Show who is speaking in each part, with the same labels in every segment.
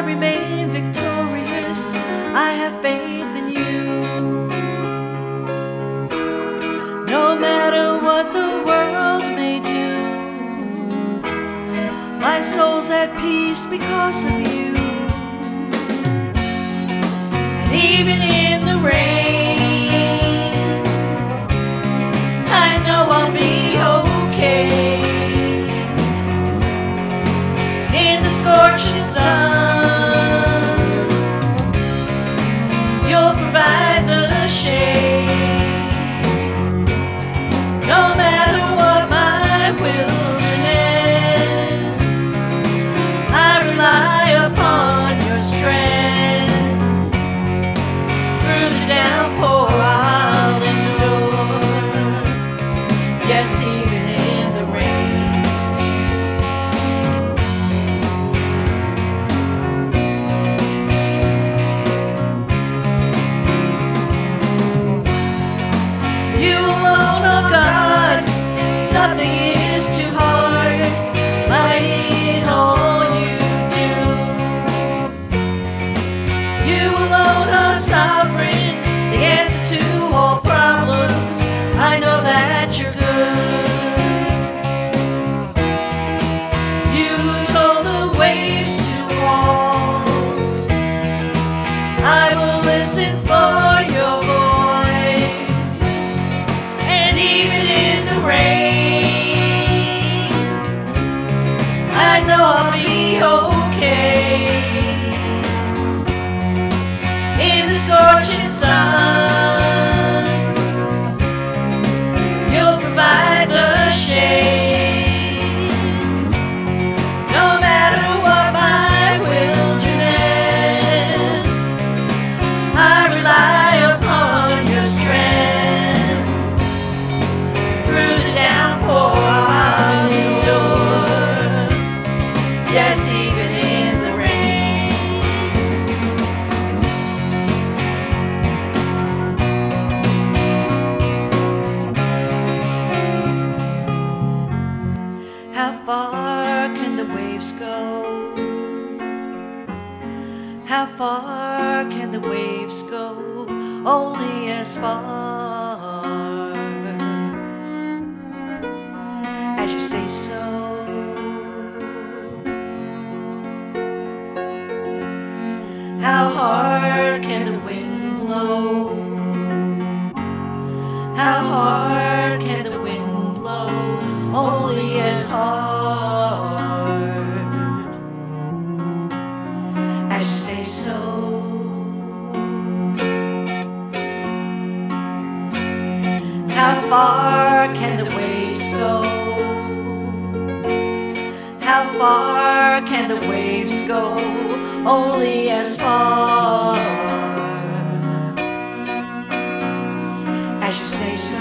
Speaker 1: remain victorious. I have faith in you. No matter what the world may do, my soul's at peace because of you. And even in the rain, I know I'll be okay. In the scorching sun, you'll provide the shade. No matter what my wilderness, I rely upon your strength. Through the downpour I'll endure, yes, even in the rain. You alone, oh God, nothing is too hard, mighty in all you do. You alone are sovereign, the answer to all problems. I know that you're good. You told the waves to halt. I will listen for your voice. And even in the rain, I know I'll be okay. In the scorching sun, you'll provide the shade. No matter what my wilderness, I rely upon your strength. Through the downpour I'll endure, yes, even in the rain. How far can the waves go? How far can the waves go? Only as far as you say so. How hard can the wind blow? How hard can the wind blow? Only as hard as you say so. How far can the waves go? How far can the waves go? Only as far as you say so.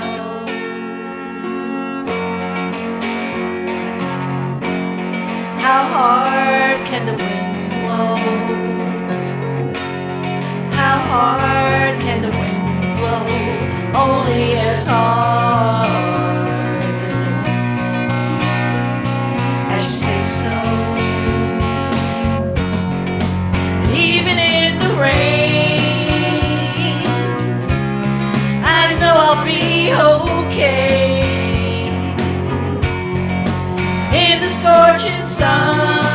Speaker 1: How hard can the wind blow? How hard can the wind blow? Only as hard as you say so. And even in the rain, I know I'll be okay. In the scorching sun,